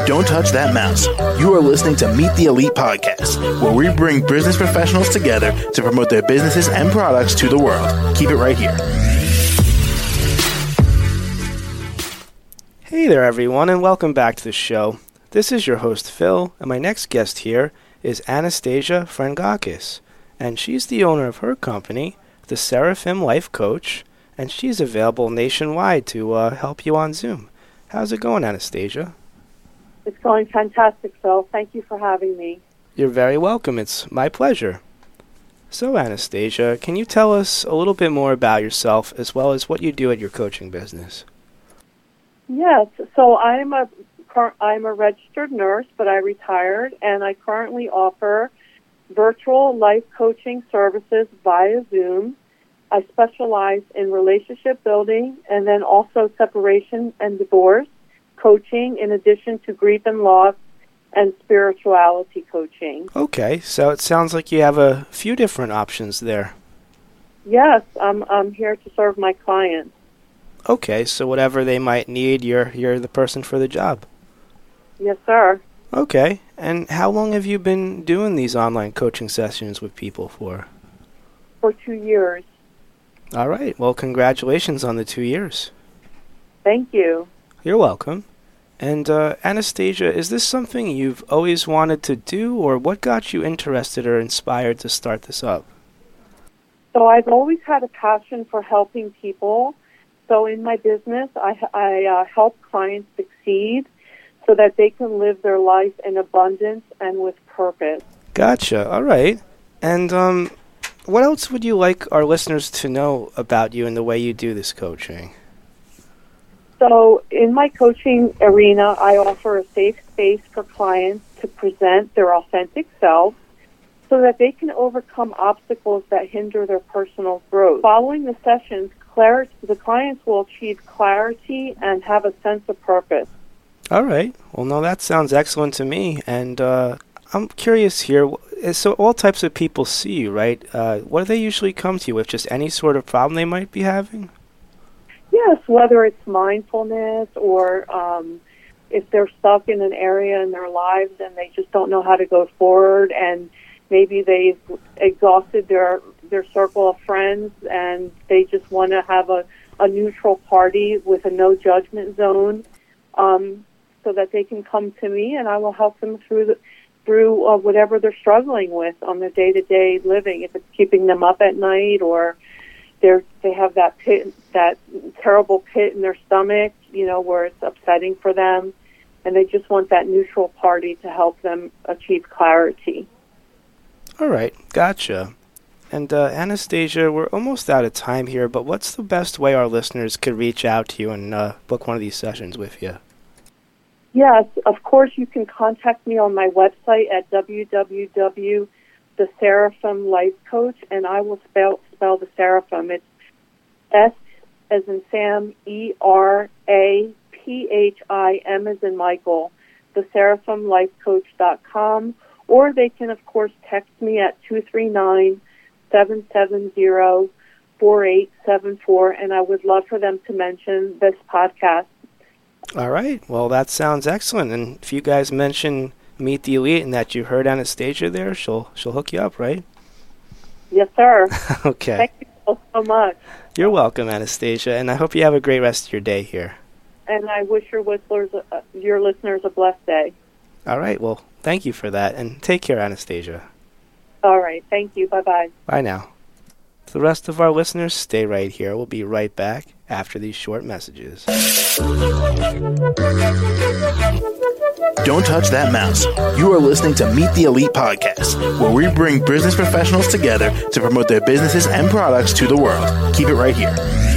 Don't touch that mouse. You are listening to Meet the Elite Podcast, where we bring business professionals together to promote their businesses and products to the world. Keep it right here. Hey there, everyone, and welcome back to the show. This is your host, Phil, and my next guest here is Anastasia Frangakis, and she's the owner of her company, the Seraphim Life Coach, and she's available nationwide to help you on Zoom. How's it going, Anastasia? It's going fantastic, Phil. Thank you for having me. You're very welcome. It's my pleasure. So, Anastasia, can you tell us a little bit more about yourself as well as what you do at your coaching business? Yes. So I'm a registered nurse, but I retired, and I currently offer virtual life coaching services via Zoom. I specialize in relationship building and then also separation and divorce coaching, in addition to grief and loss and spirituality coaching. Okay, so it sounds like you have a few different options there. Yes, I'm here to serve my clients. Okay, so whatever they might need, you're the person for the job. Yes, sir. Okay, and how long have you been doing these online coaching sessions with people for? For 2 years. All right. Well, congratulations on the 2 years. Thank you. You're welcome. And Anastasia, is this something you've always wanted to do, or what got you interested or inspired to start this up? So I've always had a passion for helping people. So in my business, I help clients succeed so that they can live their life in abundance and with purpose. Gotcha. All right. And what else would you like our listeners to know about you and the way you do this coaching? So in my coaching arena, I offer a safe space for clients to present their authentic self so that they can overcome obstacles that hinder their personal growth. Following the sessions, the clients will achieve clarity and have a sense of purpose. All right. Well, no, that sounds excellent to me. And I'm curious here. So all types of people see you, right? What do they usually come to you with? Just any sort of problem they might be having? Yes, whether it's mindfulness or if they're stuck in an area in their lives and they just don't know how to go forward, and maybe they've exhausted their circle of friends and they just want to have a neutral party with a no judgment zone, so that they can come to me and I will help them through whatever they're struggling with on their day-to-day living. If it's keeping them up at night, or they have that terrible pit in their stomach, where it's upsetting for them, and they just want that neutral party to help them achieve clarity. All right, gotcha. And Anastasia, we're almost out of time here, but what's the best way our listeners could reach out to you and book one of these sessions with you? Yes, of course, you can contact me on my website at www.theseraphim Life Coach, and I will spell the Seraphim. It's S as in Sam, ERAPHIM as in Michael, theseraphimlifecoach.com, or they can, of course, text me at 239-770-4874, and I would love for them to mention this podcast. All right. Well, that sounds excellent. And if you guys mention Meet the Elite and that you heard Anastasia there, she'll hook you up, right? Yes, sir. Okay. Thank you so much. You're welcome, Anastasia, and I hope you have a great rest of your day here. And I wish your listeners a blessed day. All right. Well, thank you for that, and take care, Anastasia. All right. Thank you. Bye-bye. Bye now. To the rest of our listeners, stay right here. We'll be right back after these short messages. Don't touch that mouse. You are listening to Meet the Elite Podcast, where we bring business professionals together to promote their businesses and products to the world. Keep it right here.